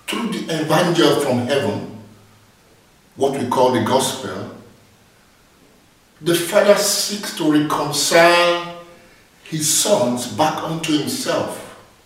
through the evangel from heaven, what we call the gospel, the Father seeks to reconcile his sons back unto himself.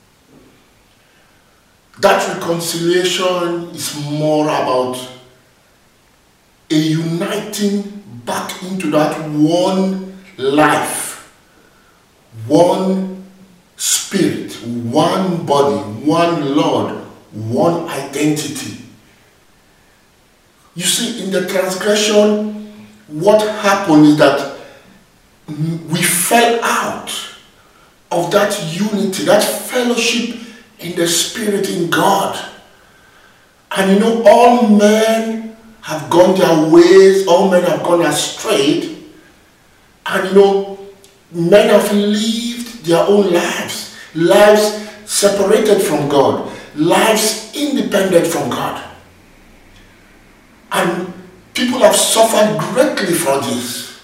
That reconciliation is more about a uniting back into that one life, one spirit, one body, one Lord, one identity. You see, in the transgression, what happened is that we fell out of that unity, that fellowship in the Spirit in God. And all men have gone their ways, all men have gone astray. And men have lived their own lives, lives separated from God, lives independent from God. And people have suffered greatly for this.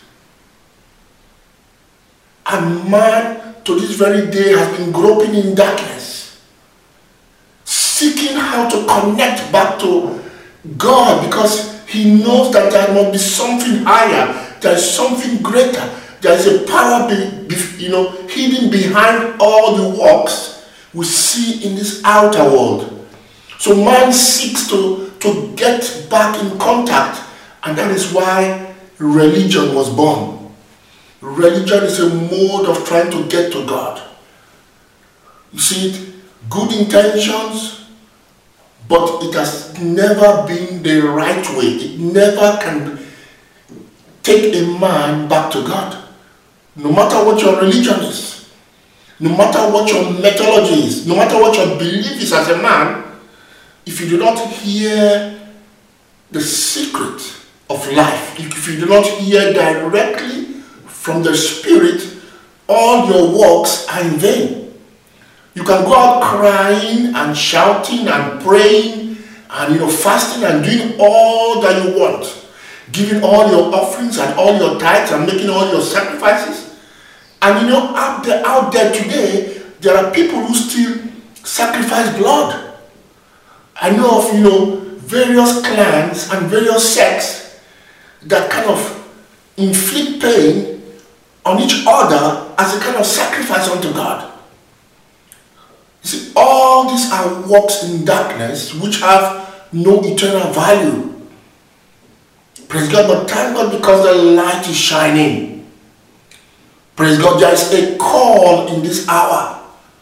And man, to this very day, has been groping in darkness, seeking how to connect back to God, because he knows that there must be something higher, there is something greater, there is a power hidden behind all the works we see in this outer world. So man seeks to get back in contact, and that is why religion was born. Religion is a mode of trying to get to God. You see it, good intentions, but it has never been the right way. It never can take a man back to God. No matter what your religion is, no matter what your methodology is, no matter what your belief is as a man, if you do not hear the secret of life, if you do not hear directly from the Spirit, all your works are in vain. You can go out crying and shouting and praying and fasting and doing all that you want, giving all your offerings and all your tithes and making all your sacrifices. And out there today, there are people who still sacrifice blood. I know of various clans and various sects that kind of inflict pain on each other as a kind of sacrifice unto God. You see, all these are works in darkness which have no eternal value. Praise God, but thank God because the light is shining. Praise God, there is a call in this hour.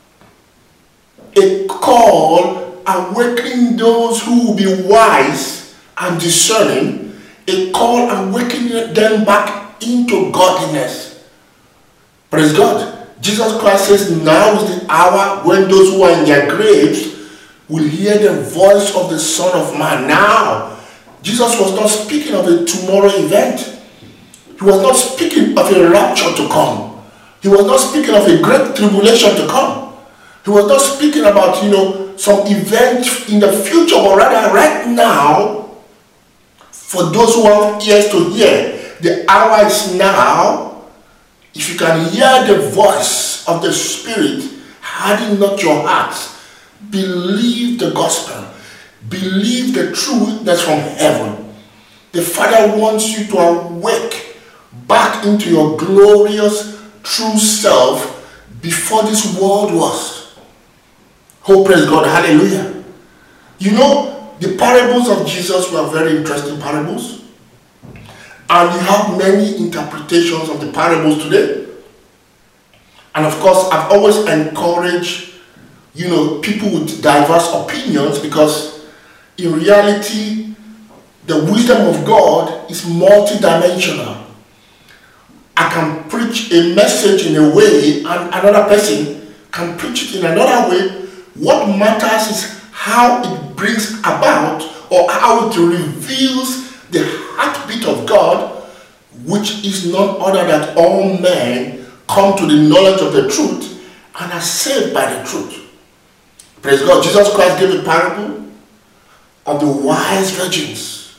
A call awakening those who will be wise and discerning. A call awakening them back into godliness. Praise God. Jesus Christ says now is the hour when those who are in their graves will hear the voice of the Son of Man. Now, Jesus was not speaking of a tomorrow event. He was not speaking of a rapture to come. He was not speaking of a great tribulation to come. He was not speaking about, some event in the future, but rather right now, for those who have ears to hear, the hour is now. If you can hear the voice of the Spirit, harden not your hearts. Believe the gospel. Believe the truth that's from heaven. The Father wants you to awake back into your glorious true self before this world was. Oh, praise God. Hallelujah. The parables of Jesus were very interesting parables. And you have many interpretations of the parables today. And of course, I've always encouraged, people with diverse opinions, because in reality, the wisdom of God is multidimensional. I can preach a message in a way, and another person can preach it in another way. What matters is how it brings about, or how it reveals the heartbeat of God, which is none other than all men come to the knowledge of the truth and are saved by the truth. Praise God. Jesus Christ gave a parable of the wise virgins.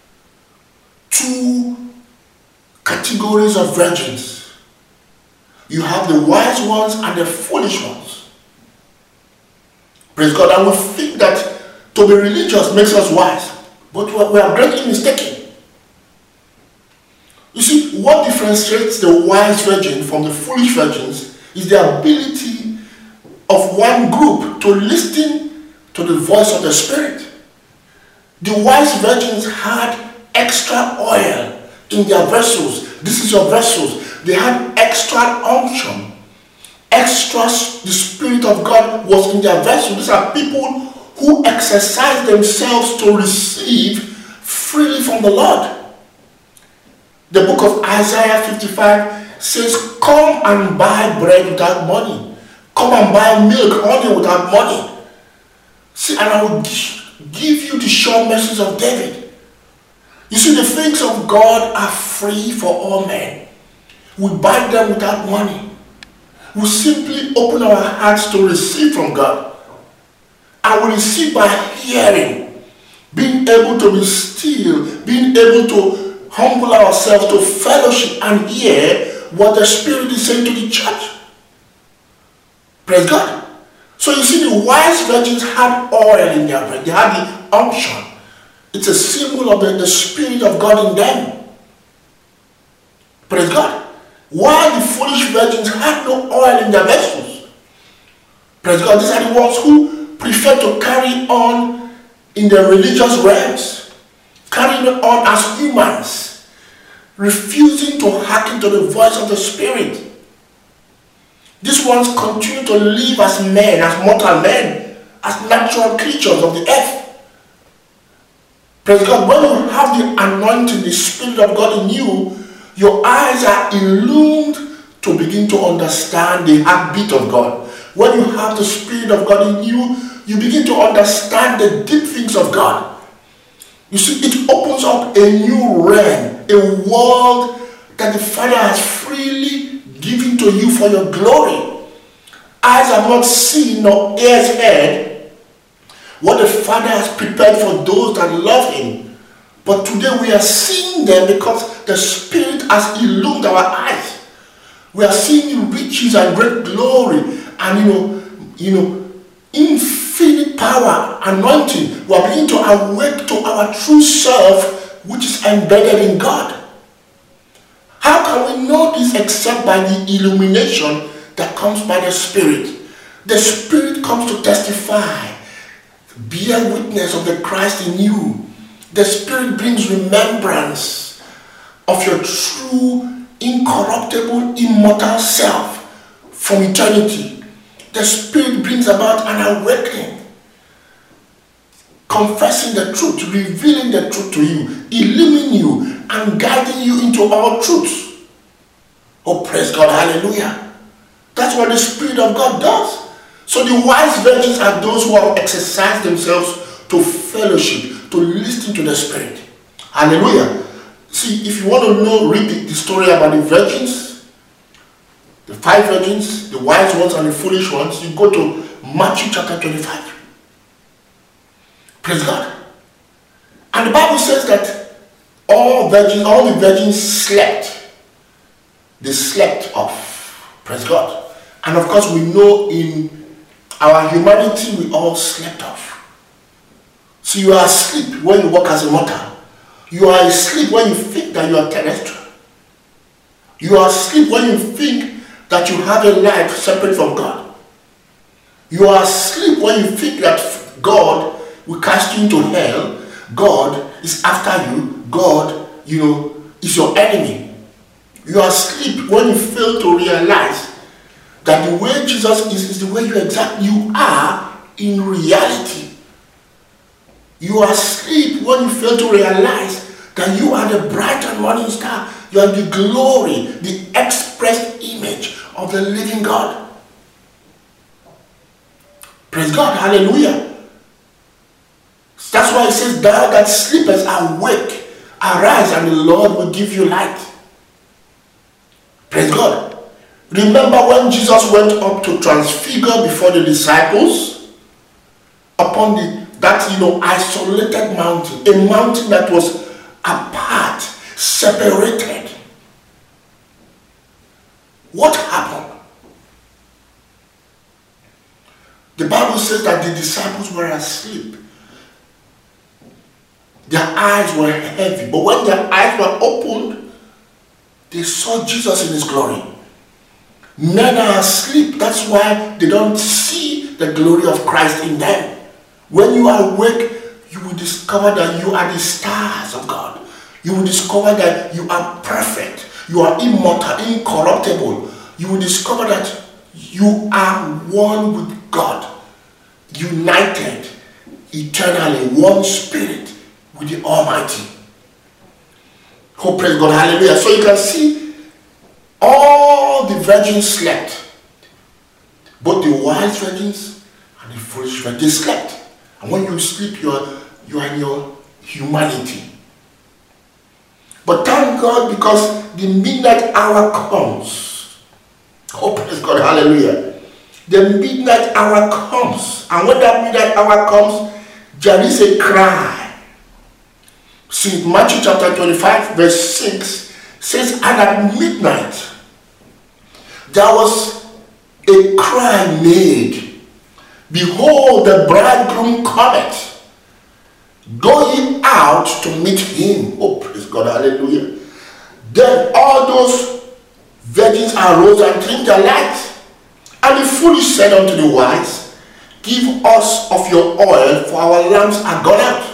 Two categories of virgins. You have the wise ones and the foolish ones. Praise God. I would think that To be religious makes us wise, but we are greatly mistaken. You see, what differentiates the wise virgin from the foolish virgins is the ability of one group to listen to the voice of the Spirit. The wise virgins had extra oil in their vessels. This is your vessels. They had extra unction. The Spirit of God was in their vessels. These are people who exercise themselves to receive freely from the Lord. The book of Isaiah 55 says, come and buy bread without money. Come and buy milk, honey without money. See, and I will give you the sure message of David. You see, the things of God are free for all men. We buy them without money. We simply open our hearts to receive from God. And we receive by hearing, being able to be still, being able to humble ourselves to fellowship and hear what the Spirit is saying to the church. Praise God. So you see, the wise virgins had oil in their bread. They had the unction. It's a symbol of the Spirit of God in them. Praise God. While the foolish virgins had no oil in their vessels. Praise God. These are the ones who prefer to carry on in the religious realms. Carrying on as humans. Refusing to hearken to the voice of the Spirit. These ones continue to live as men, as mortal men, as natural creatures of the earth. Praise God. When you have the anointing, the Spirit of God in you, your eyes are illumined to begin to understand the heartbeat of God. When you have the Spirit of God in you, you begin to understand the deep things of God. You see, it opens up a new realm, a world that the Father has freely given to you for your glory. Eyes have not seen nor ears heard what the Father has prepared for those that love Him. But today we are seeing them because the Spirit has illumined our eyes. We are seeing the riches and great glory and infinite power, anointing. We are beginning to awake to our true self, which is embedded in God. How can we know this except by the illumination that comes by the Spirit? The Spirit comes to testify, bear witness of the Christ in you. The Spirit brings remembrance of your true, incorruptible, immortal self from eternity. The Spirit brings about an awakening, confessing the truth, revealing the truth to you, illumining you, and guiding you into all truths. Oh, praise God, hallelujah. That's what the Spirit of God does. So the wise virgins are those who have exercised themselves to fellowship, to listen to the Spirit. Hallelujah. See, if you want to read the story about the virgins, the 5 virgins, the wise ones and the foolish ones, you go to Matthew chapter 25. Praise God. And the Bible says that all the virgins slept. They slept off. Praise God. And of course we know in our humanity we all slept off. So you are asleep when you walk as a mortal. You are asleep when you think that you are terrestrial. You are asleep when you think that you have a life separate from God. You are asleep when you think that God will cast you into hell. God is after you. God, is your enemy. You are asleep when you fail to realize that the way Jesus is the way you are in reality. You are asleep when you fail to realize that you are the bright and morning star. You are the glory, the expressed image of the living God. Praise God, hallelujah. That's why it says, thou that sleepest, awake, arise, and the Lord will give you light. Praise God. Remember when Jesus went up to transfigure before the disciples upon that isolated mountain, a mountain that was apart, separated. What happened? The Bible says that the disciples were asleep. Their eyes were heavy, but when their eyes were opened, they saw Jesus in his glory. Men are asleep. That's why they don't see the glory of Christ in them. When you are awake, you will discover that you are the stars of God. You will discover that you are perfect. You are immortal, incorruptible. You will discover that you are one with God, united eternally, one spirit with the Almighty. Oh, praise God, hallelujah. So you can see all the virgins slept. Both the wise virgins and the foolish virgins, they slept. And when you sleep, you are in your humanity. But thank God, because the midnight hour comes. Oh, praise God, hallelujah. The midnight hour comes. And when that midnight hour comes, there is a cry. See, Matthew chapter 25, verse 6 says, and at midnight, there was a cry made. Behold, the bridegroom cometh. Go ye out to meet him. Oh, praise God, hallelujah. Then all those virgins arose and trimmed their lights. And the foolish said unto the wise, give us of your oil, for our lamps are gone out.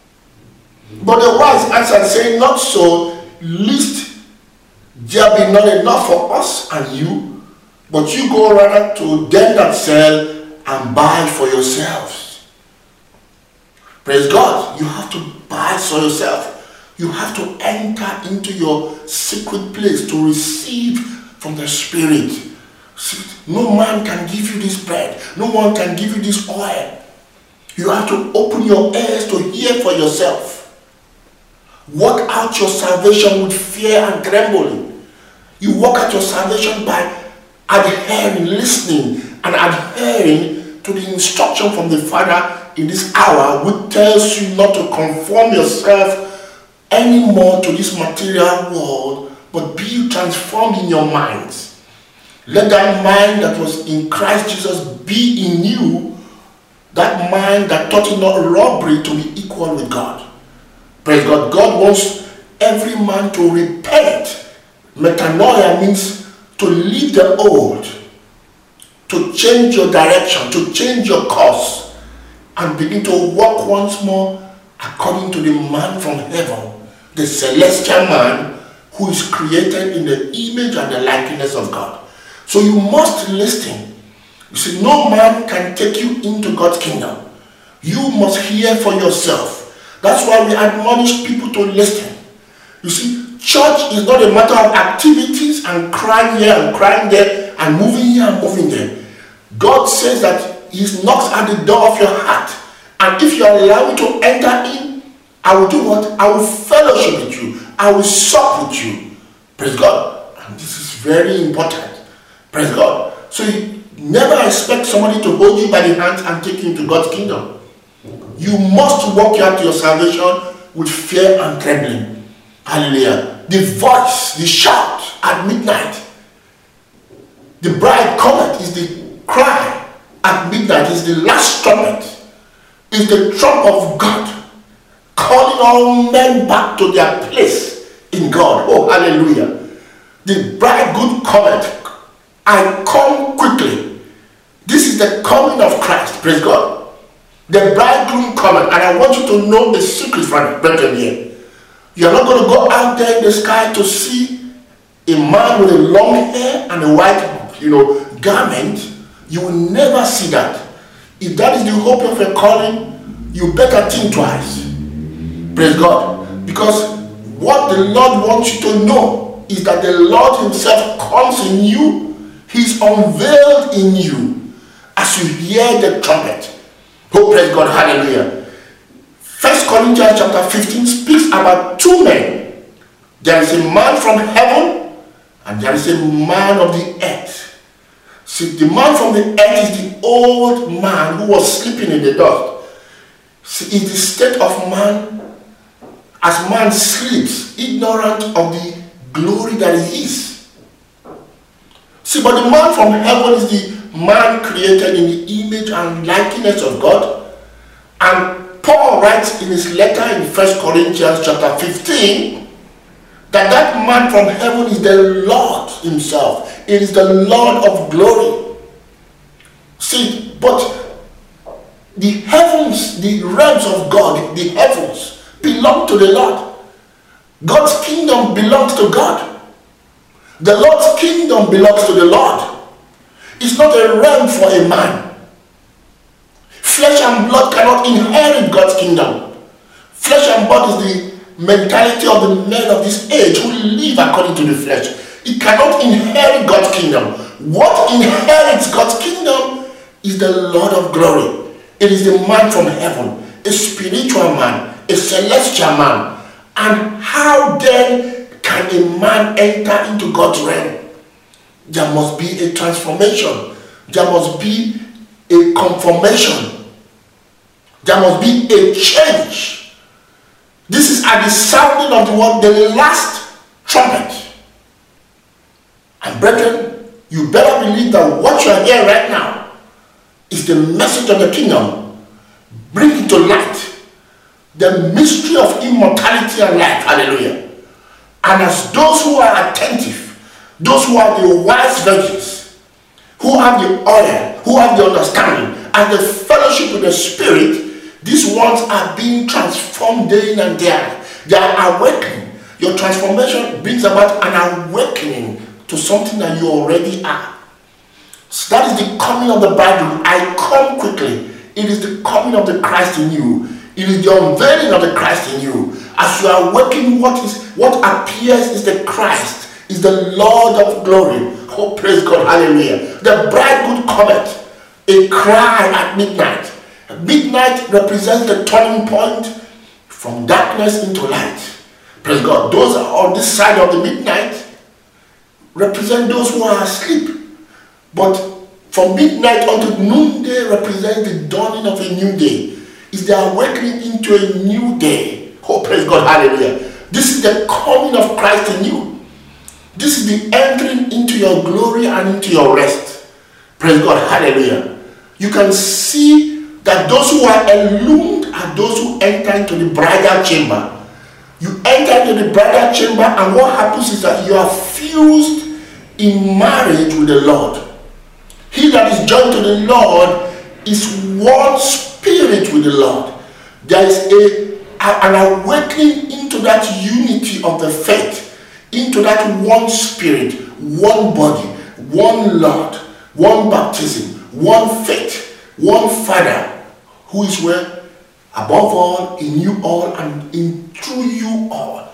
But the wise answered, saying, not so, lest there be not enough for us and you, but you go rather to them that sell and buy for yourselves. Praise God. You have to buy for yourself. You have to enter into your secret place to receive from the Spirit. No man can give you this bread. No one can give you this oil. You have to open your ears to hear for yourself. Work out your salvation with fear and trembling. You work out your salvation by adhering, listening, and adhering to the instruction from the Father in this hour, which tells you not to conform yourself anymore to this material world, but be transformed in your minds. Let that mind that was in Christ Jesus be in you, that mind that taught you not robbery to be equal with God. Praise God. God wants every man to repent. Metanoia means to leave the old, to change your direction, to change your course, and begin to walk once more according to the man from heaven, the celestial man who is created in the image and the likeness of God. So you must listen. You see, no man can take you into God's kingdom. You must hear for yourself. That's why we admonish people to listen. You see, church is not a matter of activities and crying here and crying there and moving here and moving there. God says that he knocks at the door of your heart. And if you allow me to enter in, I will do what? I will fellowship with you. I will sup with you. Praise God. And this is very important. Praise God. So you never expect somebody to hold you by the hands and take you into God's kingdom. You must walk out your salvation with fear and trembling. Hallelujah. The voice, the shout at midnight. The bride cometh is the cry at midnight, is the last trumpet. Is the trump of God calling all men back to their place in God. Oh, hallelujah. The bridegroom cometh. I come quickly. This is the coming of Christ. Praise God. The bridegroom cometh. And I want you to know the secret from brethren here. You are not going to go out there in the sky to see a man with a long hair and a white, garment. You will never see that. If that is the hope of your calling, you better think twice. Praise God. Because what the Lord wants you to know is that the Lord himself comes in you. He's unveiled in you as you hear the trumpet. Oh, praise God. Hallelujah. 1 Corinthians chapter 15 speaks about two men. There is a man from heaven and there is a man of the earth. See, the man from the earth is the old man who was sleeping in the dust. See, it's the state of man as man sleeps, ignorant of the glory that he is. See, but the man from heaven is the man created in the image and likeness of God. And Paul writes in his letter in 1 Corinthians chapter 15 that that man from heaven is the Lord himself. It is the Lord of glory. See, but the heavens, the realms of God, the heavens belong to the Lord. God's kingdom belongs to God. The Lord's kingdom belongs to the Lord. It's not a realm for a man. Flesh and blood cannot inherit God's kingdom. Flesh and blood is the mentality of the men of this age who live according to the flesh. It cannot inherit God's kingdom. What inherits God's kingdom is the Lord of glory. It is the man from heaven, a spiritual man, a celestial man. And how then can a man enter into God's realm? There must be a transformation. There must be a conformation. There must be a change. This is at the sounding of the word, the last trumpet. And brethren, you better believe that what you are hearing right now is the message of the kingdom. Bring it to light. The mystery of immortality and life. Hallelujah. And as those who are attentive, those who are the wise virgins, who have the oil, who have the understanding, and the fellowship with the Spirit, these ones are being transformed day in and day out. They are awakening. Your transformation brings about an awakening to something that you already are. So that is the coming of the bridegroom. I come quickly. It is the coming of the Christ in you. It is the unveiling of the Christ in you. As you are working, what appears is the Christ, is the Lord of glory. Oh, praise God, hallelujah. The bridegroom cometh, a cry at midnight. Midnight represents the turning point from darkness into light. Praise God. Those are on this side of the midnight represent those who are asleep. But from midnight unto noonday represents the dawning of a new day. Is the awakening into a new day. Oh, praise God, hallelujah. This is the coming of Christ in you. This is the entering into your glory and into your rest. Praise God, hallelujah. You can see that those who are illumined are those who enter into the bridal chamber. You enter into the bridal chamber, and what happens is that you are fused in marriage with the Lord. He that is joined to the Lord is one spirit with the Lord. There is an awakening into that unity of the faith, into that one spirit, one body, one Lord, one baptism, one faith, one Father, who is where, above all, in you all, and in through you all.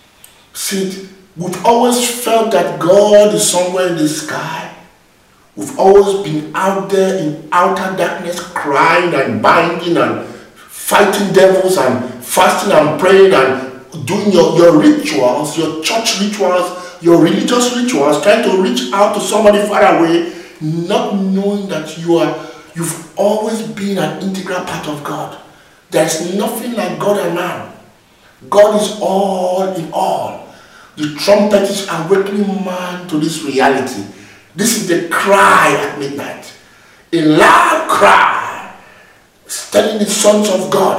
See, we've always felt that God is somewhere in the sky. We've always been out there in outer darkness, crying and binding and fighting devils and fasting and praying and doing your rituals, your church rituals, your religious rituals, trying to reach out to somebody far away, not knowing that you've always been an integral part of God. There's nothing like God and man. God is all in all. The trumpet is awakening man to this reality. This is the cry at midnight. A loud cry telling the sons of God,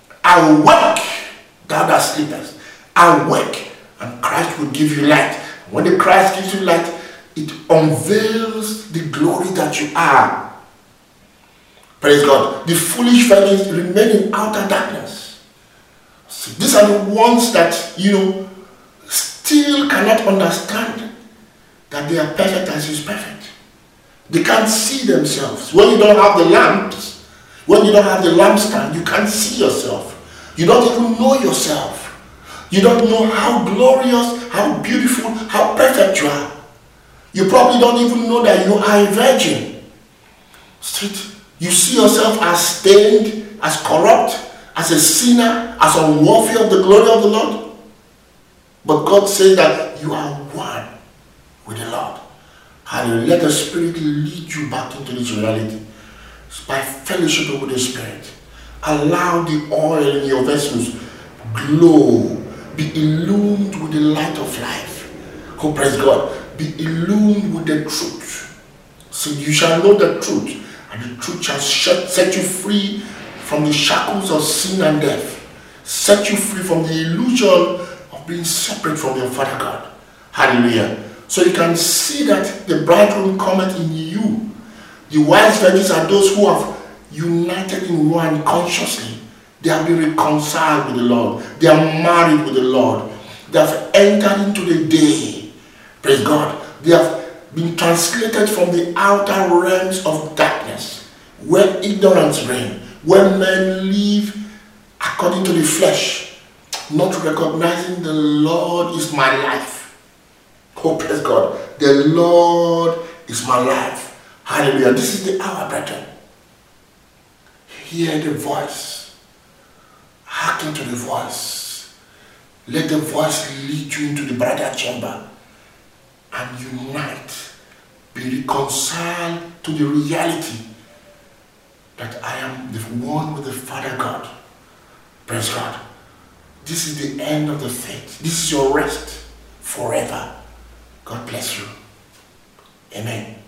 awake, thou that sleepest. Awake, and Christ will give you light. When the Christ gives you light, it unveils the glory that you are. Praise God. The foolish virgins remain in outer darkness. So these are the ones that, still cannot understand that they are perfect as He is perfect. They can't see themselves. When you don't have the lamps, when you don't have the lampstand, you can't see yourself. You don't even know yourself. You don't know how glorious, how beautiful, how perfect you are. You probably don't even know that you are a virgin. You see yourself as stained, as corrupt, as a sinner, as unworthy of the glory of the Lord. But God says that you are one with the Lord. And let the Spirit lead you back into this reality. By fellowship with the Spirit. Allow the oil in your vessels glow. Be illumined with the light of life. Oh, praise God. Be illumined with the truth. So you shall know the truth, and the truth shall set you free from the shackles of sin and death. Set you free from the illusion of being separate from your Father God. Hallelujah. So you can see that the bridegroom cometh in you. The wise virgins are those who have united in one consciously. They have been reconciled with the Lord. They are married with the Lord. They have entered into the day. Praise God. They have been translated from the outer realms of darkness, where ignorance reigns, where men live according to the flesh, not recognizing the Lord is my life. Oh, praise God. The Lord is my life. Hallelujah. This is the hour, brethren. Hear the voice. Hearken to the voice. Let the voice lead you into the bridal chamber and unite. Be reconciled to the reality that I am the one with the Father God. Praise God. This is the end of the faith. This is your rest forever. God bless you. Amen.